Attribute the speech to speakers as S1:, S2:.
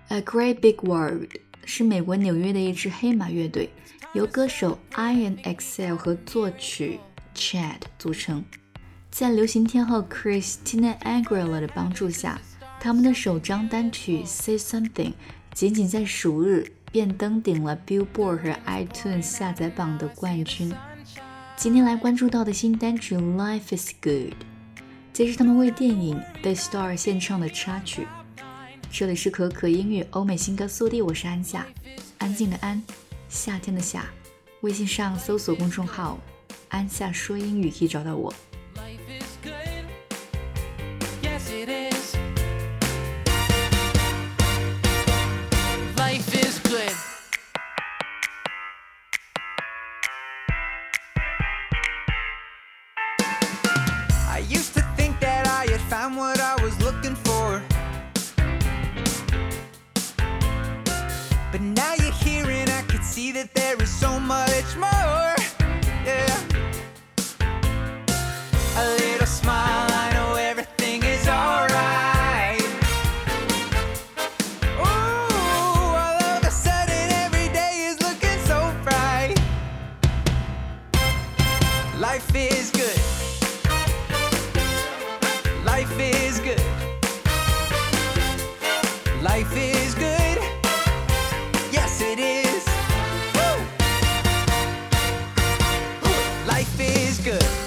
S1: A Great Big World 是美国纽约的一支黑马乐队，由歌手 INXL 和作曲 Chad 组成。在流行天后 Christina Aguilera 的帮助下，他们的首张单曲 Say Something 仅仅在10日便登顶了 Billboard 和 iTunes 下载榜的冠军。今天来关注到的新单曲 Life is Good， 这是他们为电影 The Star 献唱的插曲。这里是可可音乐欧美新歌速递，我是安夏，安静的安，夏天的夏。微信上搜索公众号安夏说英语可以找到我。
S2: I used to think that I had found what I was looking for, but now you're here and I can see that there is so much more. Yeah, a little smile, I know everything is alright. Ooh, all of a sudden every day is looking so bright. Life is good. Life is good. Life is good. Yes, it is. Woo! Life is good.